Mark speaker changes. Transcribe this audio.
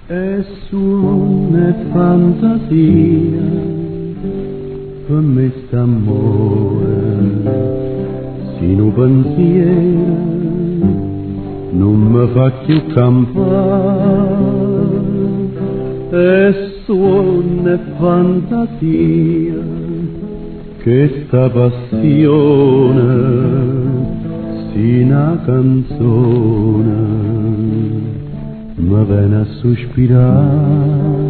Speaker 1: è suona fantasia per me st'amore, si non pensiero non mi fa più campare, è suona fantasia che sta passione si una canzone mi viene a sospirare.